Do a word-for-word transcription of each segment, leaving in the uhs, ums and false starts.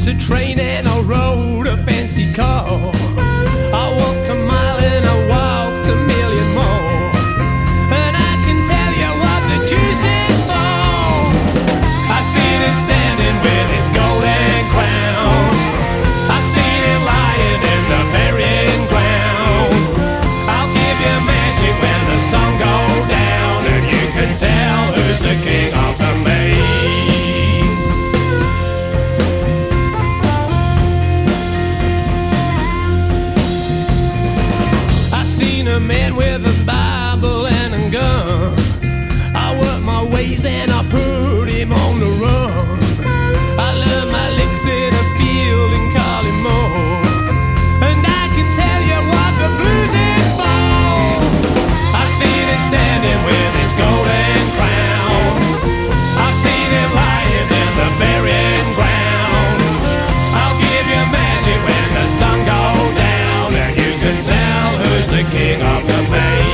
a train and I rode a fancy car. I walked a mile and I walked a million more. And I can tell you what the juice is for. I seen him standing with his golden crown. I seen him lying in the burying ground. I'll give you magic when the sun goes down, and you can tell who's the king of the main. A man with a Bible and a gun. I worked my ways and I put him on the run. I learned my licks in a field in Collymore. And I can tell you what the blues is for. I seen him standing with his golden crown. I seen him lying in the burying ground. I'll give you magic when the sun goes down, and you can tell who's the king of the main.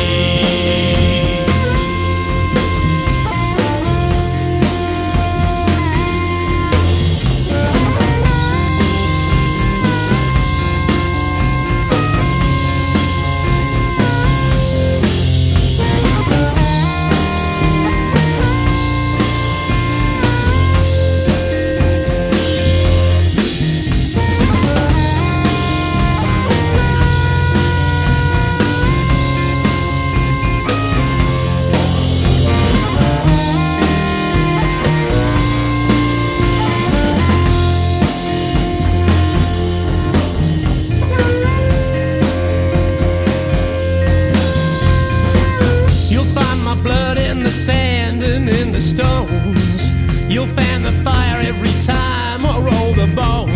Blood in the sand and in the stones. You'll fan the fire every time I roll the bone.